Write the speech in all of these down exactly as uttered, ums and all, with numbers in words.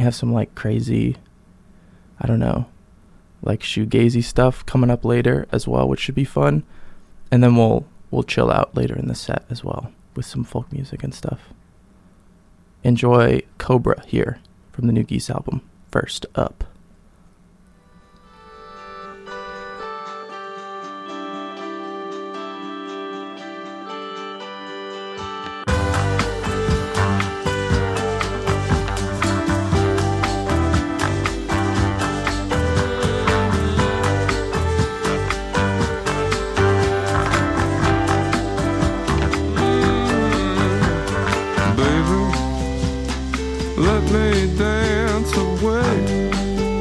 have some like crazy, I don't know, like shoegazy stuff coming up later as well, which should be fun. And then we'll we'll chill out later in the set as well with some folk music and stuff. Enjoy Cobra here from the new Geese album, First Up. Let me dance away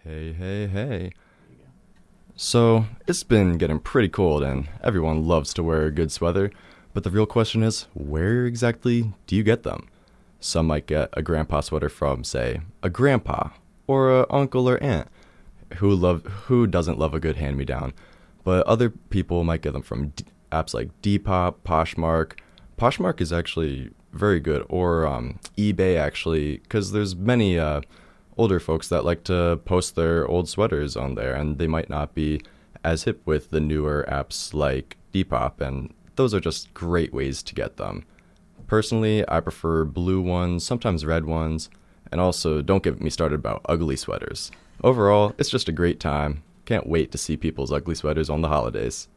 Hey, hey, hey. So, it's been getting pretty cold and everyone loves to wear good sweater, but the real question is, where exactly do you get them? Some might get a grandpa sweater from, say, a grandpa or a uncle or aunt who love who doesn't love a good hand-me-down, but other people might get them from D- apps like Depop, Poshmark. Poshmark is actually very good, or um, eBay actually, because there's many uh, older folks that like to post their old sweaters on there, and they might not be as hip with the newer apps like Depop, and those are just great ways to get them. Personally, I prefer blue ones, sometimes red ones, and also don't get me started about ugly sweaters. Overall, it's just a great time. Can't wait to see people's ugly sweaters on the holidays.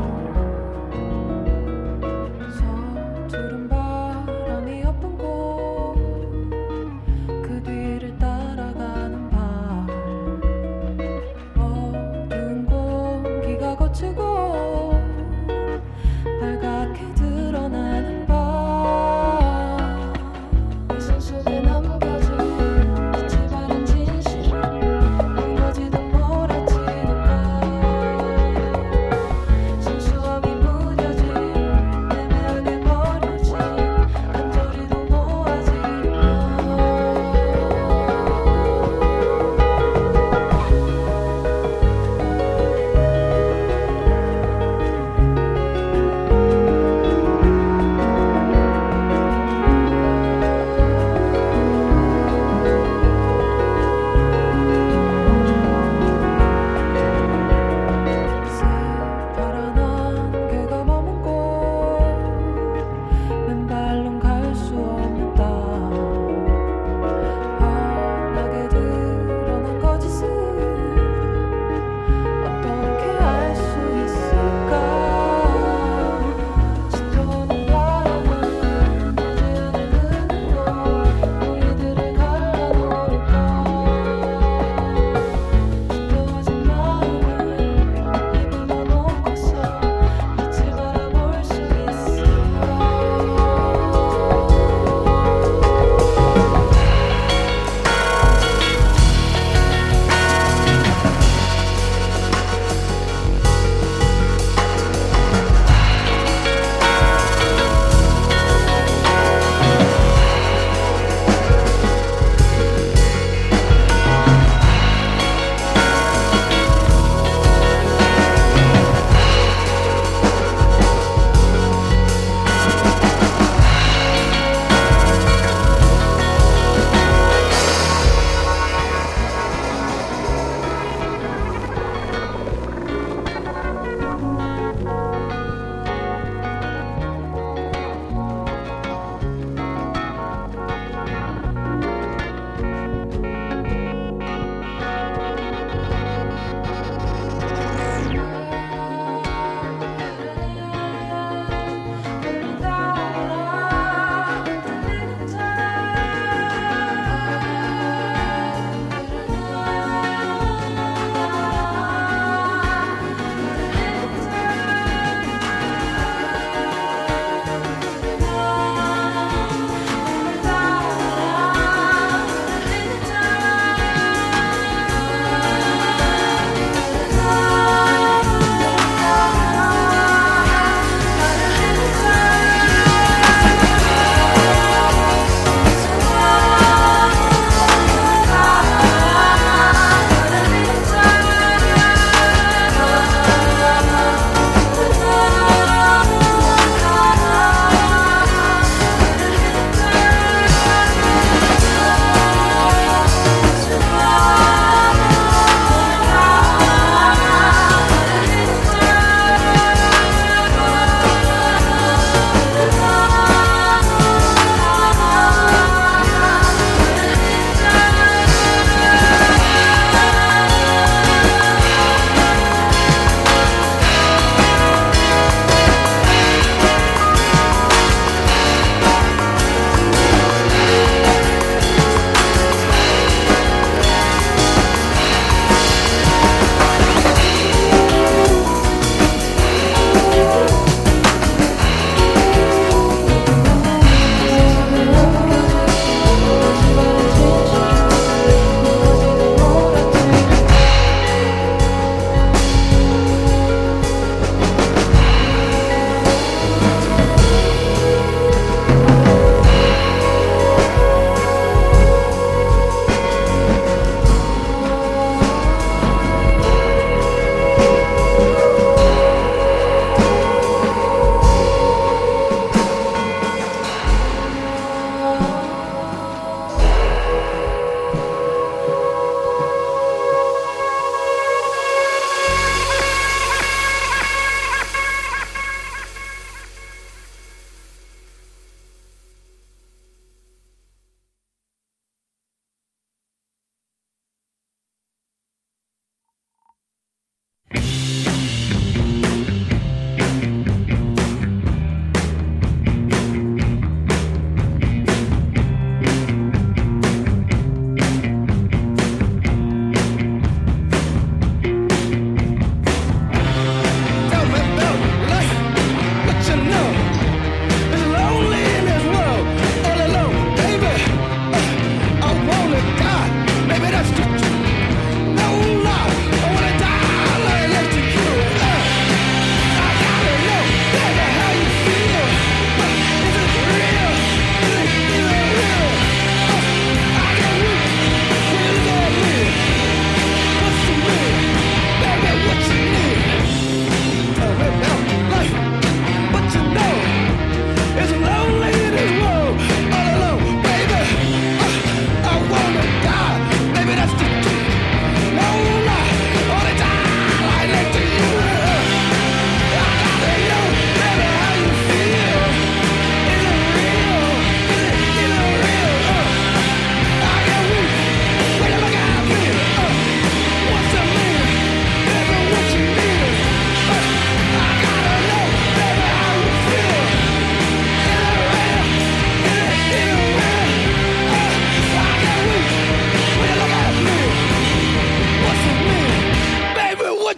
서투른 바람이 엎은 곳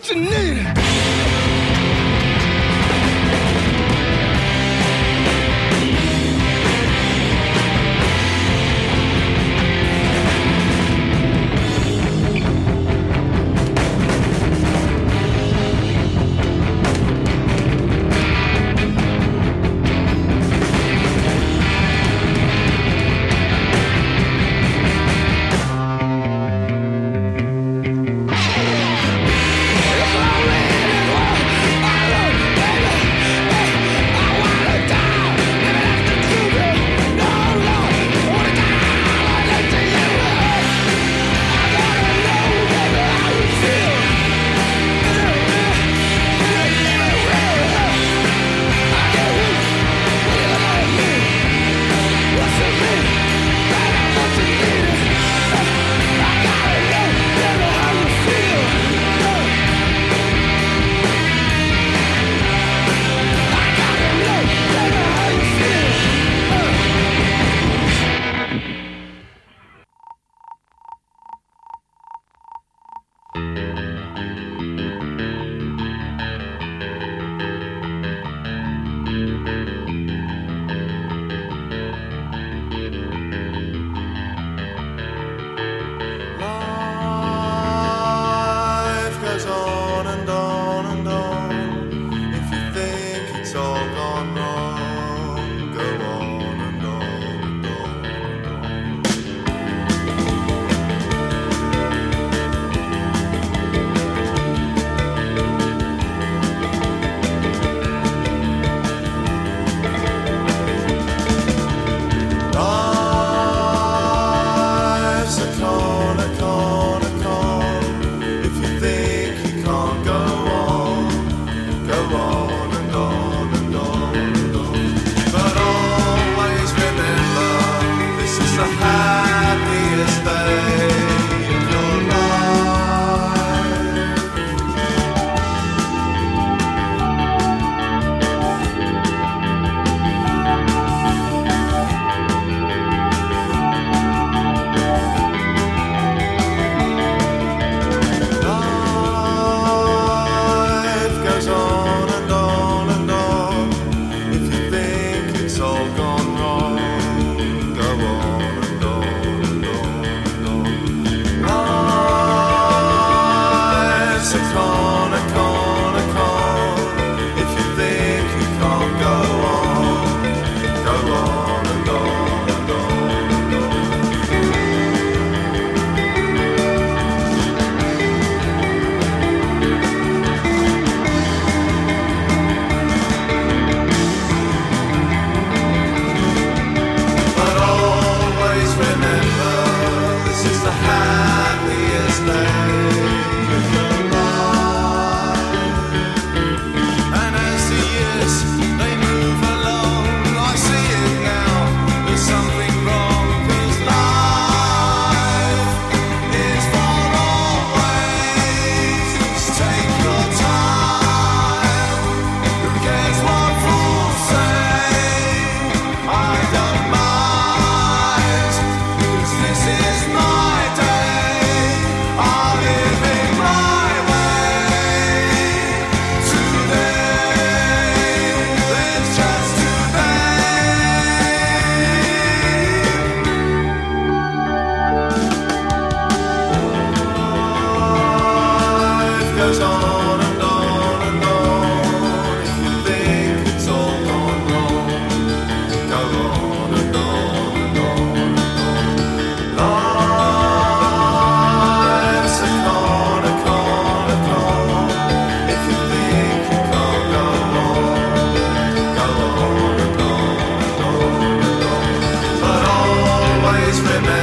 what you need.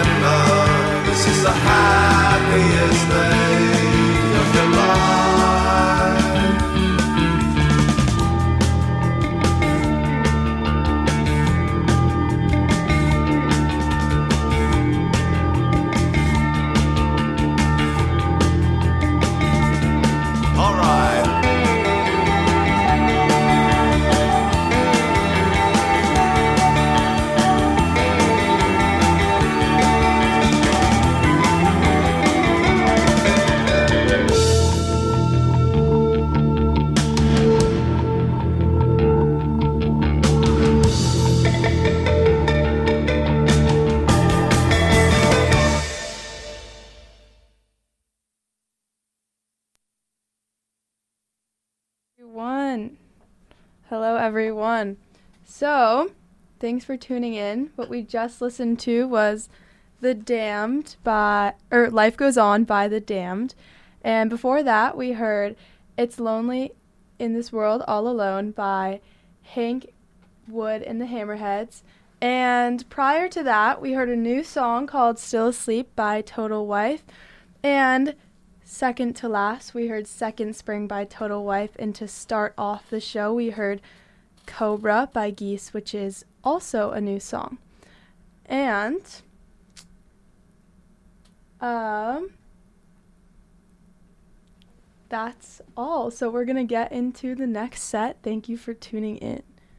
the happiest day of your life. Everyone. Hello, everyone. So, thanks for tuning in. What we just listened to was The Damned by, or Life Goes On by The Damned. And before that, we heard It's Lonely in This World All Alone by Hank Wood and the Hammerheads. And prior to that, we heard a new song called Still Asleep by Total Wife. And second to last, we heard Second Spring by Total Wife. And to start off the show, we heard Cobra by Geese, which is also a new song. And um, that's all. So we're going to get into the next set. Thank you for tuning in.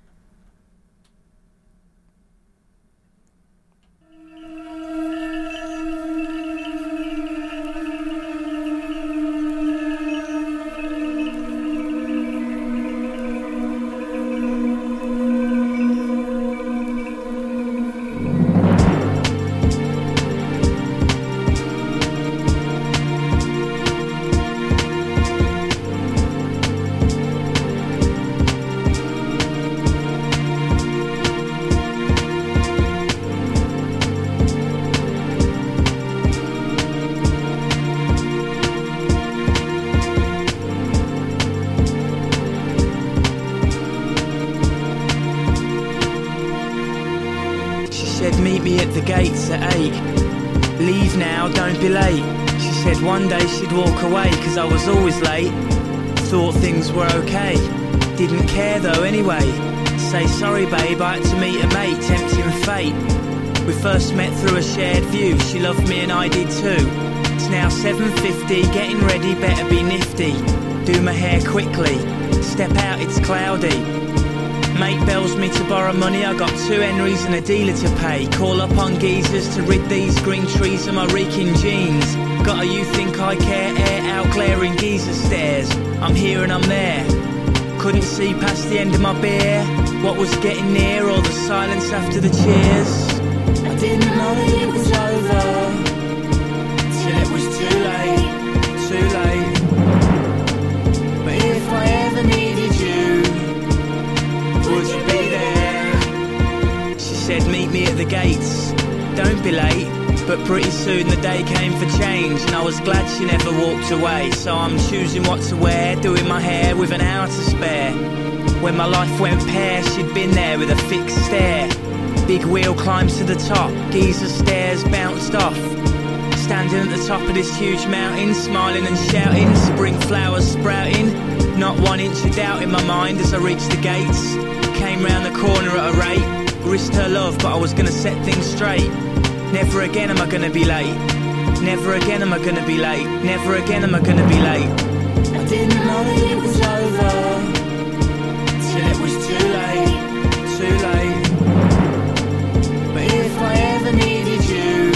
Gates at eight. Leave now, don't be late. She said one day she'd walk away, cause I was always late. Thought things were okay, didn't care though anyway. Say sorry babe, I had to meet a mate, tempting fate. We first met through a shared view, she loved me and I did too. It's now seven fifty, getting ready, better be nifty. Do my hair quickly, step out, it's cloudy. Mate bells me to borrow money, I got two Henrys and a dealer to pay. Call up on geezers to rid these green trees of my reeking jeans. Got a you think I care, air out glaring geezer stares. I'm here and I'm there, couldn't see past the end of my beer. What was getting near, all the silence after the cheers. I didn't know that it was over, till it was too late, too late. But if I ever needed you, would you be there? She said meet me at the gates, don't be late. But pretty soon the day came for change, and I was glad she never walked away. So I'm choosing what to wear, doing my hair with an hour to spare. When my life went pear, she'd been there with a fixed stare. Big wheel climbed to the top, geezer stairs bounced off. Standing at the top of this huge mountain, smiling and shouting, spring flowers sprouting. Not one inch of doubt in my mind as I reached the gates. Came round the corner at a rate, risked her love but I was gonna set things straight. Never again am I gonna be late, never again am I gonna be late, never again am I gonna be late. I didn't know that it was over, till it was too late, too late. But if I ever needed you,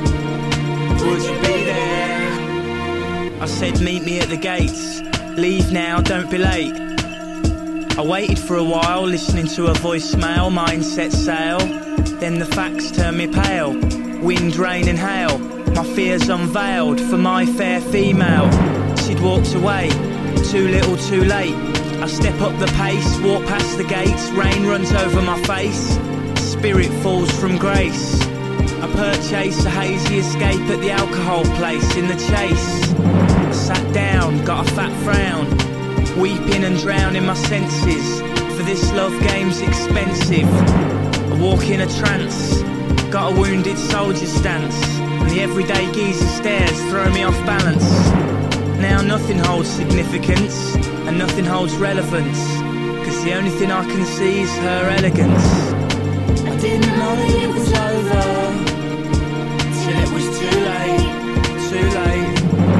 would you be there? I said meet me at the gates, leave now, don't be late. I waited for a while, listening to a voicemail, mind set sail. Then the facts turned me pale, wind, rain and hail. My fears unveiled for my fair female. She'd walked away, too little too late. I step up the pace, walk past the gates, rain runs over my face. Spirit falls from grace. I purchase a hazy escape at the alcohol place in the chase. I sat down, got a fat frown, weeping and drowning my senses, for this love game's expensive. I walk in a trance, got a wounded soldier stance, and the everyday geezer stares throw me off balance. Now nothing holds significance, and nothing holds relevance, cause the only thing I can see is her elegance. I didn't know that it was over, till it was too late, too late.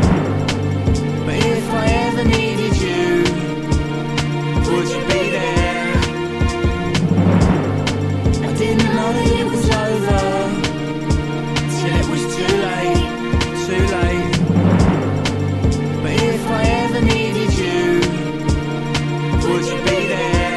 But if I ever needed you, would you be there? I didn't know that it was over, till it was too late, too late. But if I ever needed you, would you be there?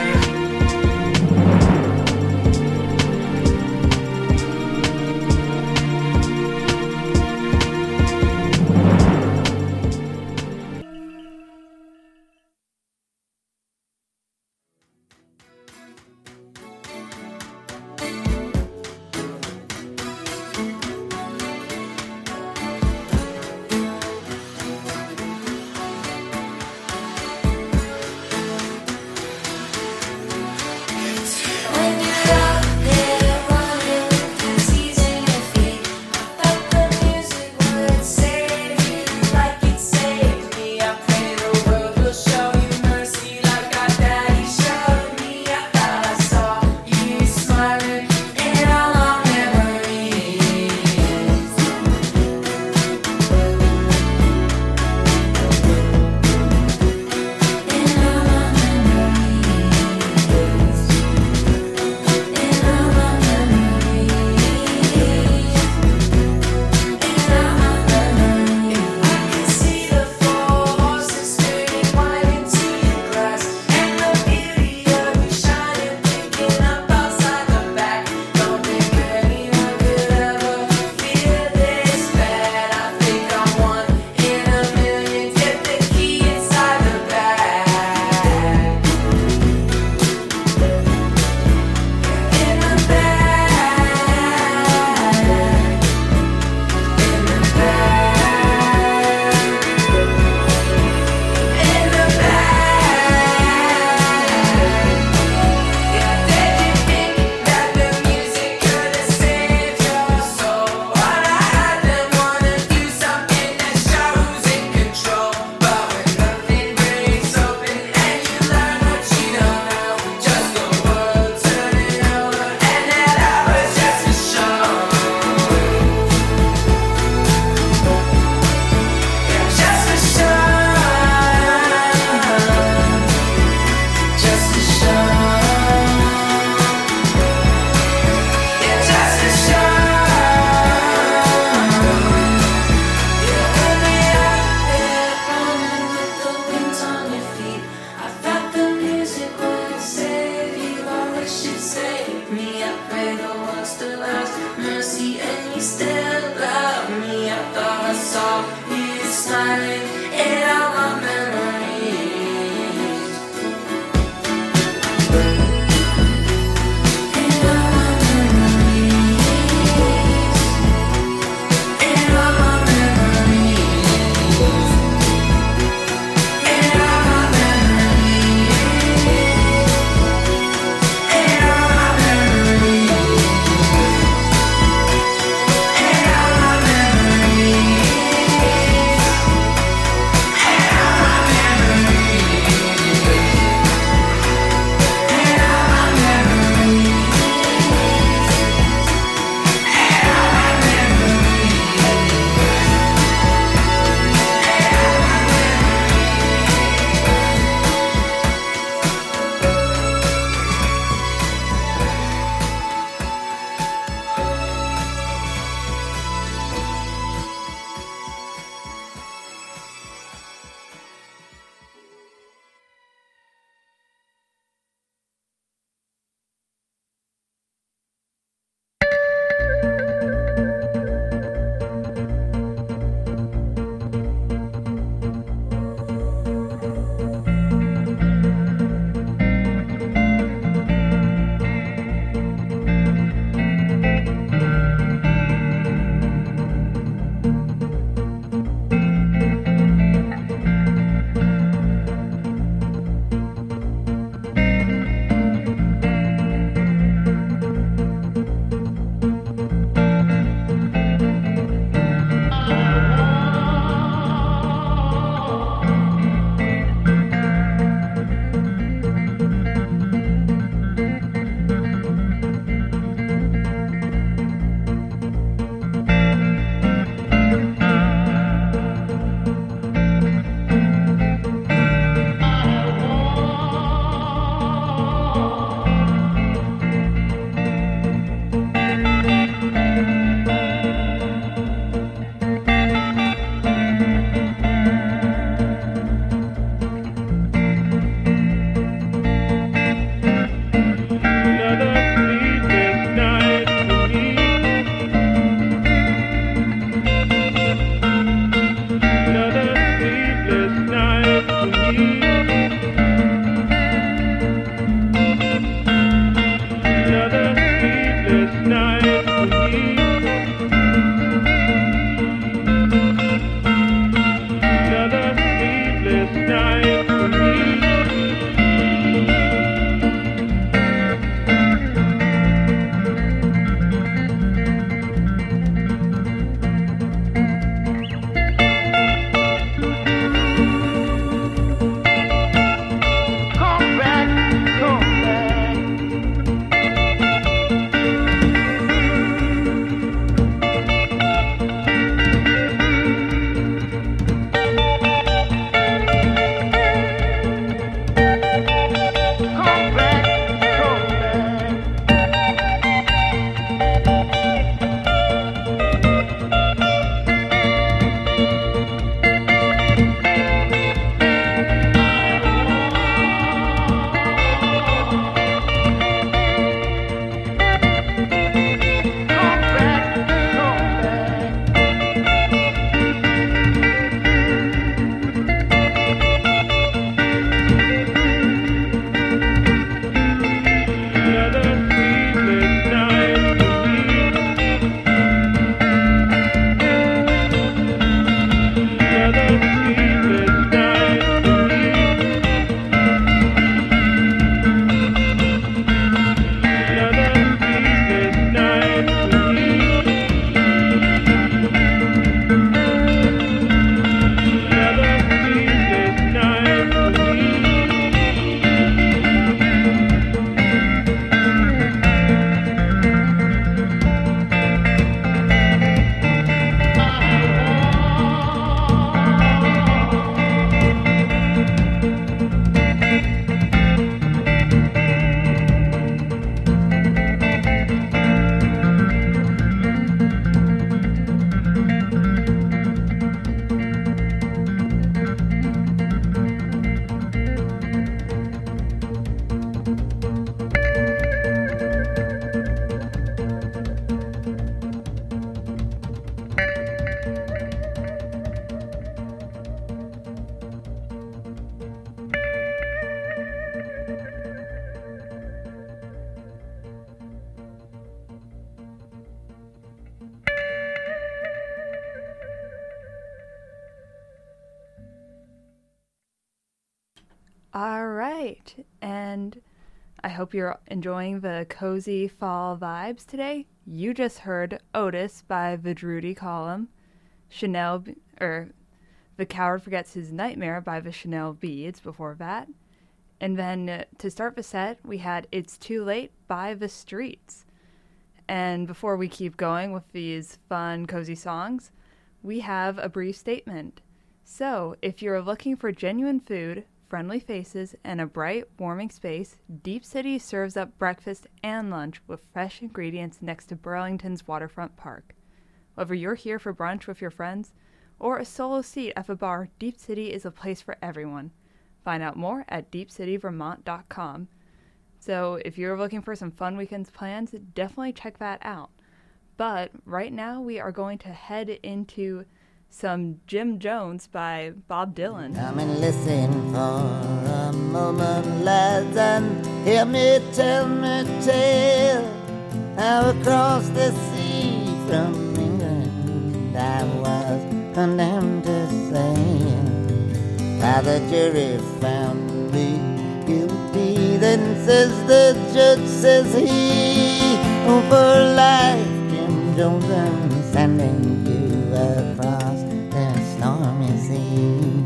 All right. And I hope you're enjoying the cozy fall vibes today. You just heard Otis by Vidruti Column, Chanel, or The Coward Forgets His Nightmare by the Chanel Beads before that. And then uh, to start the set, we had It's Too Late by The Streets. And before we keep going with these fun, cozy songs, we have a brief statement. So, if you're looking for genuine food, friendly faces, and a bright, warming space, Deep City serves up breakfast and lunch with fresh ingredients next to Burlington's waterfront park. Whether you're here for brunch with your friends or a solo seat at the bar, Deep City is a place for everyone. Find out more at deep city vermont dot com. So if you're looking for some fun weekends plans, definitely check that out. But right now we are going to head into some Jim Jones by Bob Dylan. Come and listen for a moment, lads, and hear me tell me tale how across the sea from England I was condemned to sail. How the jury found me guilty, then says the judge, says he, oh, for life, Jim Jones, I'm sending you across the stormy sea.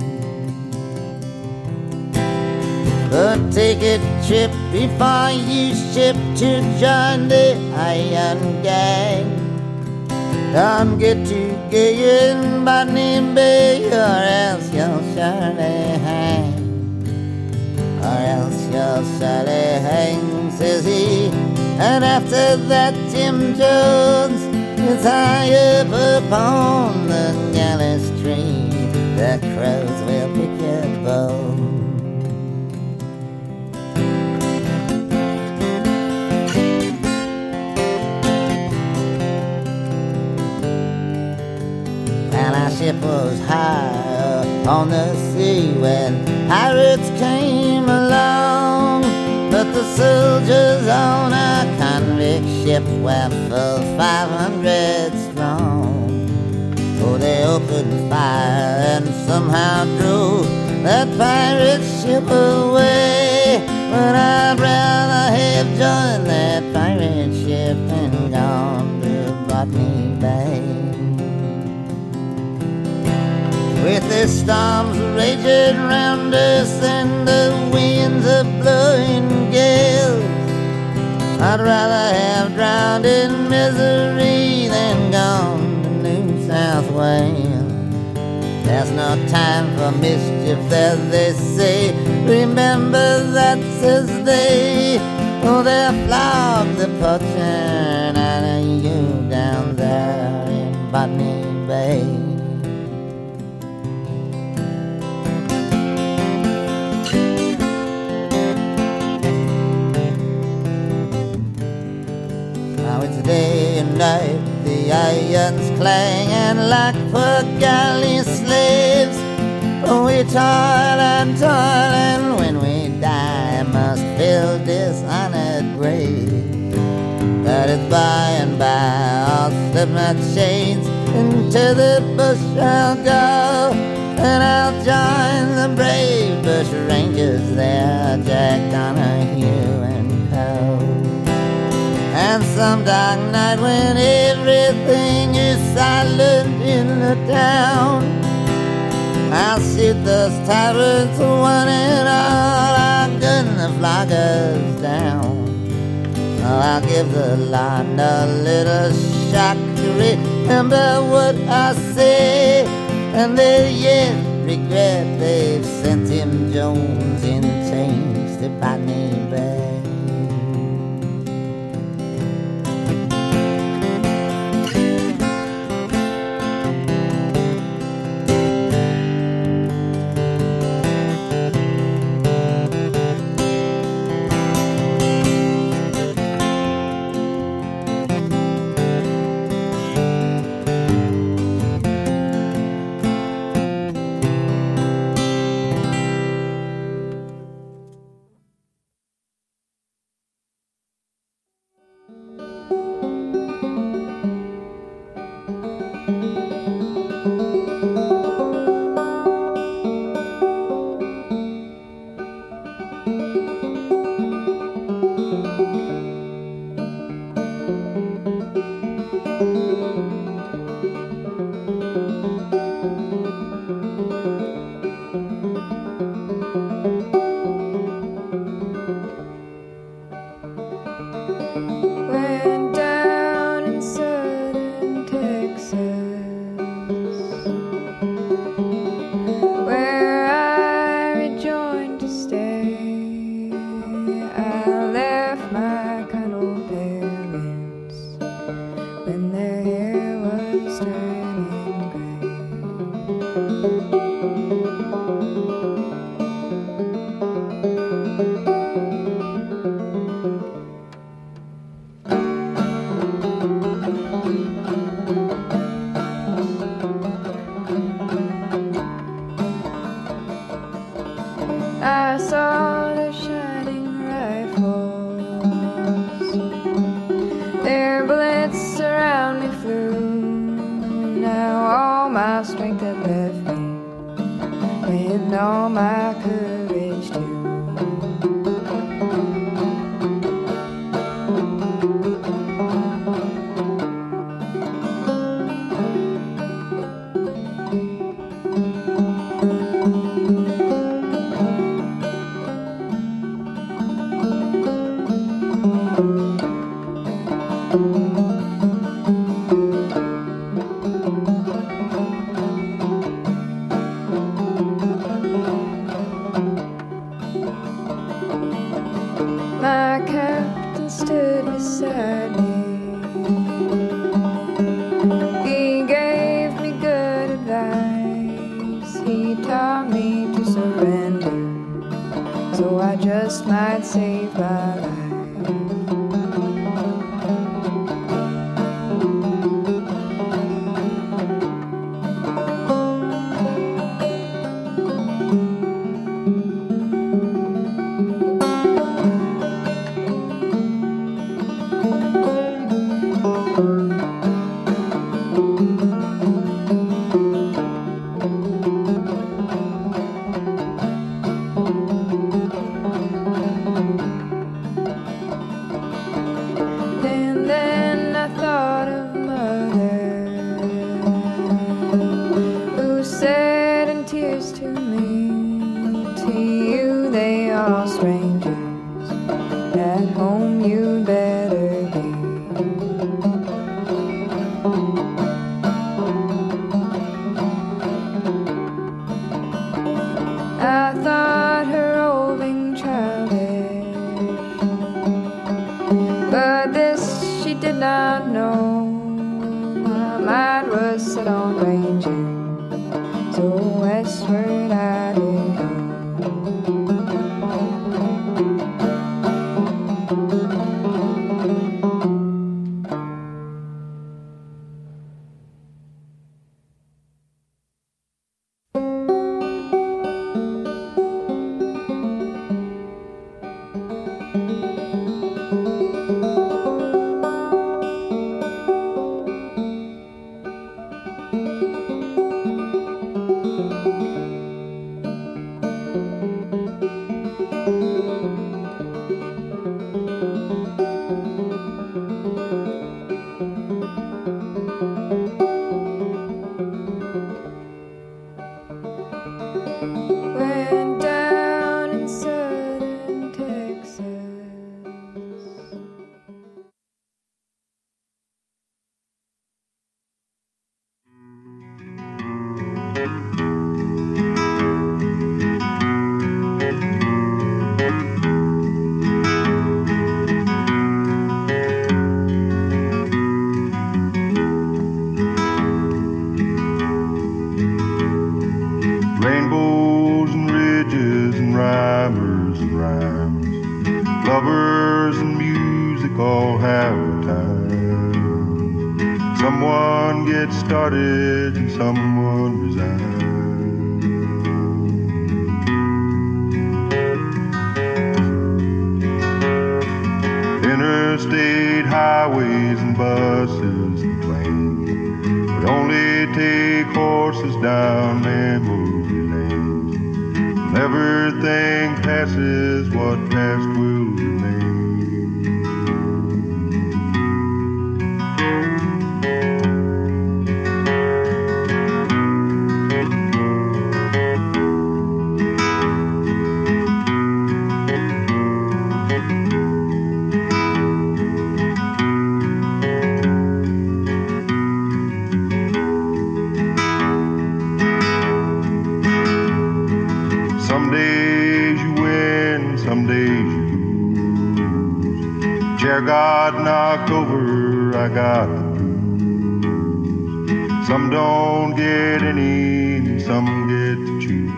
But take a trip before you ship to join the Iron Gang. Don't get too gay in Botany Bay, or else you'll surely hang. Or else you'll surely hang, says he. And after that, Jim Jones is high up upon the gallows tree. The crows will pick your bones. And our ship was high on the sea when pirates came along. But the soldiers on our convict ship were full five hundred strong. Oh, they opened fire and somehow drove that pirate ship away. But I'd rather have joined that pirate ship and gone to Botany Bay. With the storms raging round us and the winds a blowing gales, I'd rather have drowned in misery than gone to New South Wales. There's no time for mischief, as they say. Remember that, says they. Oh, they'll flog the poaching out of you down there in Botany Bay. Now it's day and night, the irons clang, and like poor galley slaves, oh, we toil and toil, and when we die, must fill dishonored graves. But it's by and by, I'll slip my chains, into the bush I'll go, and I'll join the brave bush rangers there, Jack Donahue and Co. And some dark night when everything is silent in the town, I'll shoot those tyrants one and all, I'll gun the floggers down. Oh, I'll give the land a little shock to remember what I say, and they yet regret they've sent him Jones in chains to Botany Bay. I saw their shining rifles. Their bullets around me flew. Now all my strength had left me, and all my courage too. My captain stood beside me. He gave me good advice. He taught me to surrender, so I just might save my life. And then I thought of Mother, who said in tears to me, to you they are strangers, at home you'd better be. I thought her roving childish, but this she did not know. My mind was set on ranging, so westward I did go. Went down in southern Texas. Rainbows and ridges and rhymers and rhymes, lovers and music all have a time. Someone gets started and someone resigns. Interstate highways and buses and planes would only take horses down memory lanes. And everything passes, what past will remain. Some days you win, some days you lose. Chair got knocked over, I got the blues. Some don't get any, and some get to choose.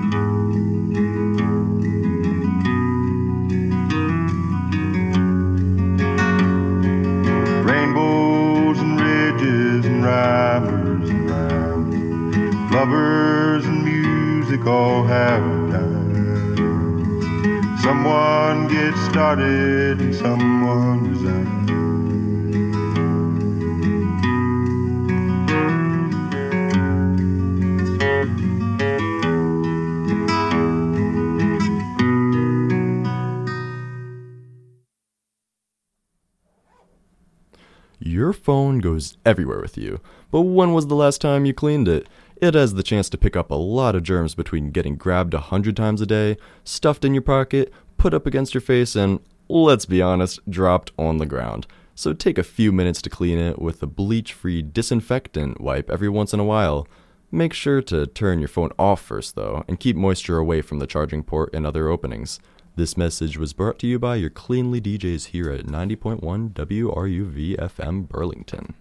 Rainbows and ridges and rhymers and rhymes, lovers and music all have a time. Someone gets started and someone resigns. Your phone goes everywhere with you, but when was the last time you cleaned it? It has the chance to pick up a lot of germs between getting grabbed a hundred times a day, stuffed in your pocket, put up against your face, and, let's be honest, dropped on the ground. So take a few minutes to clean it with a bleach-free disinfectant wipe every once in a while. Make sure to turn your phone off first, though, and keep moisture away from the charging port and other openings. This message was brought to you by your Cleanly D Js here at ninety point one W R U V F M Burlington.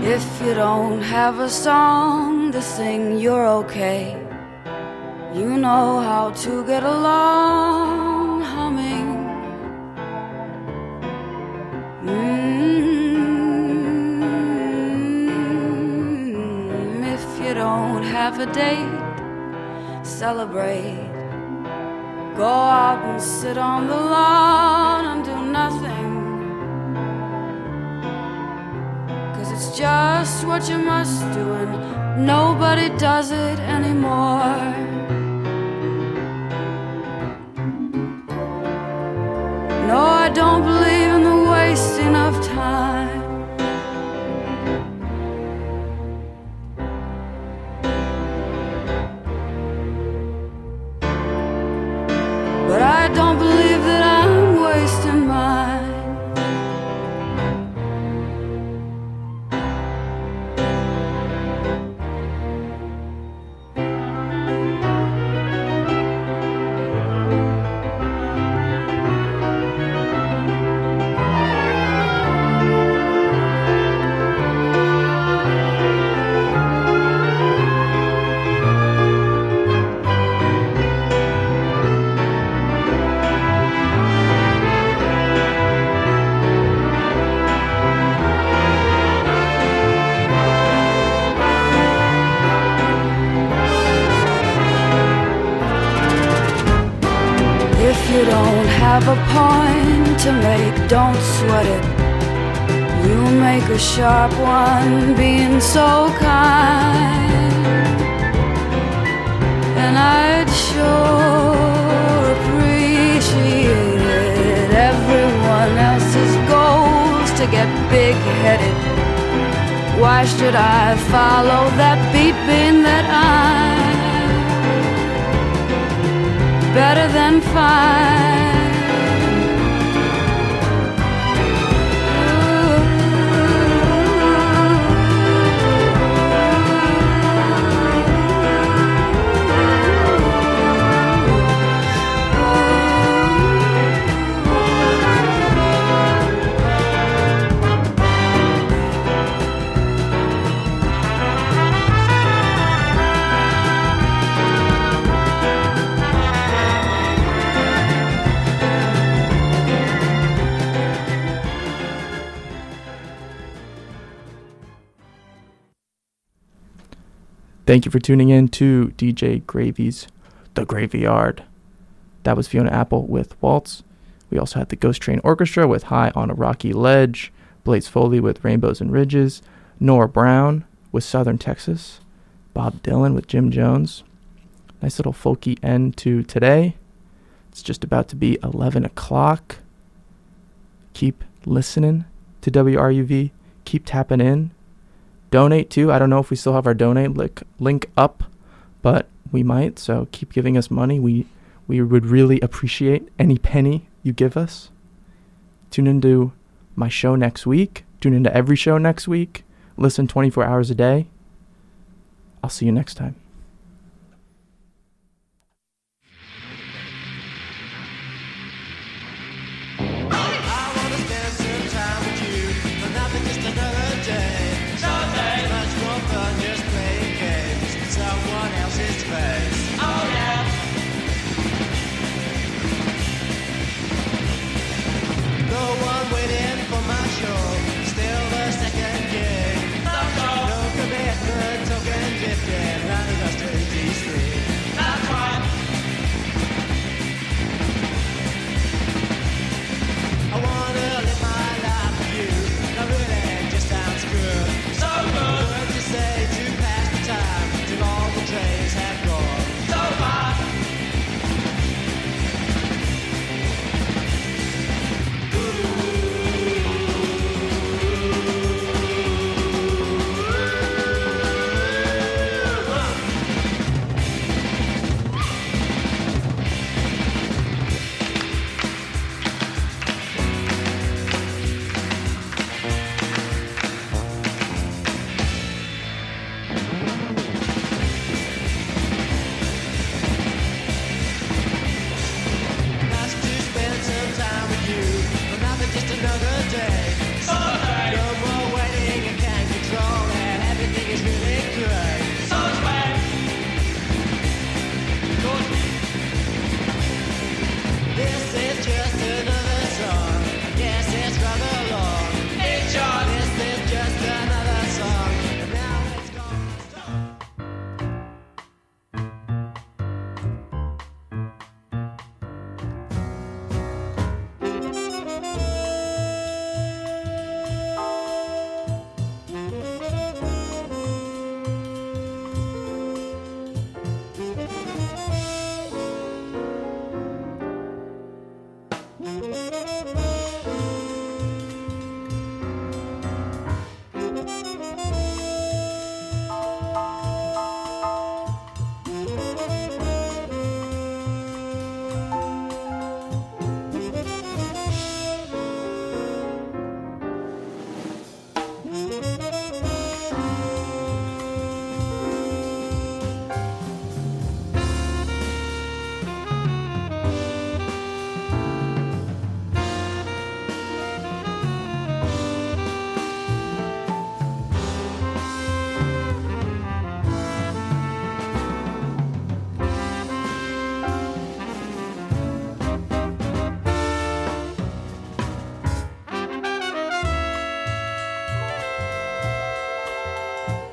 If you don't have a song to sing, you're okay. You know how to get along humming. Mm-hmm. If you don't have a date, celebrate. Go out and sit on the lawn and do nothing. 'Cause it's just what you must do and nobody does it anymore. No, I don't believe in the wasting of time. But I don't believe that I'm wasting mine. If you don't have a point to make, don't sweat it. You make a sharp one being so kind. And I'd sure appreciate it. Everyone else's goals to get big-headed. Why should I follow that beat being that I'm better than fine? Thank you for tuning in to D J Gravy's The Graveyard. That was Fiona Apple with Waltz. We also had the Ghost Train Orchestra with High on a Rocky Ledge, Blaze Foley with Rainbows and Ridges, Nora Brown with Southern Texas, Bob Dylan with Jim Jones. Nice little folky end to today. It's just about to be eleven o'clock. Keep listening to W R U V. Keep tapping in. Donate too. I don't know if we still have our donate link, link up, but we might. So keep giving us money. We we would really appreciate any penny you give us. Tune into my show next week. Tune into every show next week. Listen twenty-four hours a day. I'll see you next time.